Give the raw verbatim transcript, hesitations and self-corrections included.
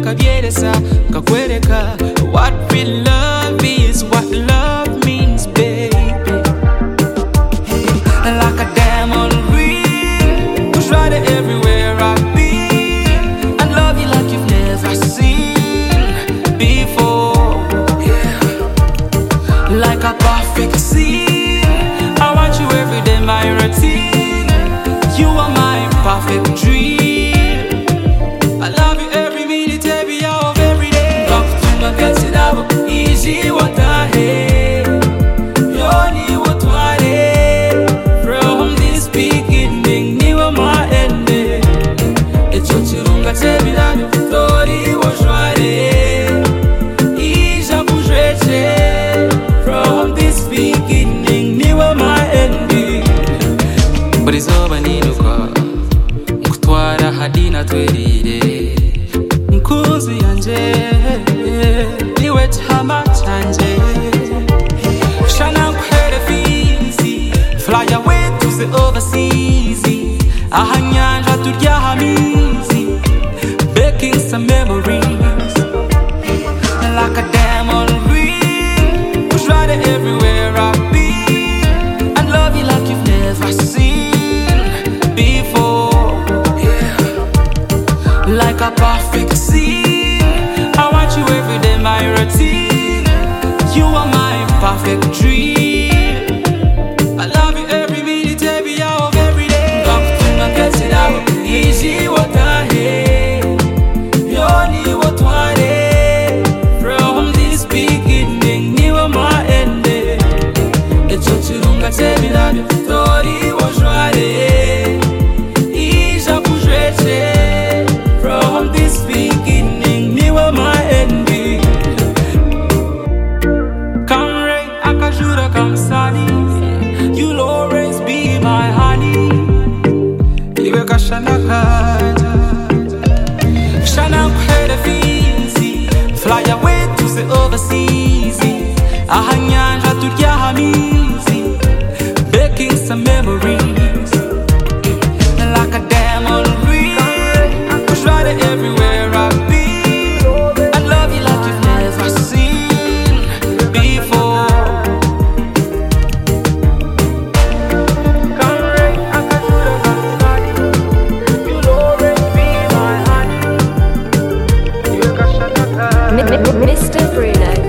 nkabyeresa nkakwereka what real love is, what love means, baby. Like a diamond ring, push right everywhere I've been, and love you like you've never seen before. Yeah. Like a perfect scene, I want you every day, my routine. You are my perfect dream. I love you every minute, every hour of every day. Talk to my girls, it out easy, what I hate. Yoni, what I hate. From this beginning, you are my ending. It's your chirunga, tebi la mi tori wa shware. Ija kujreche. From this beginning, you are my ending. But it's over, ninuka nkutwara hadina twerire nkuzi yanje niwe chama chanje. Shana nkuhere fizi, fly away to the overseas. Aha nyanja turya hamizi, baking some memories. Like a diamond ring, push right everywhere I've been, and love you like you've never seen before. Yeah. Like a perfect scene, I want you every day, my routine. You are my perfect dream. I love you every minute, every hour of every day. Come to my get it out easy, what I hate. Yoni, what I hate. From this beginning, you are my ending. It's your chirunga, tebi la mi tori wa shware. Ija kujreche. From this beginning, you are my ending. Come rain, akajura, come sunny, you'll always be my honey. Iwe kashana kaja, shana kuhere fizi, fly away to the overseas. Aha nyanja turya hamizi, baking some memories. Like a diamond ring, push right everywhere I've been, and love you like you've never seen before. Come rain, akajura, come sunny, you'll always be my honey. You kashana kaja. Mister Bruno.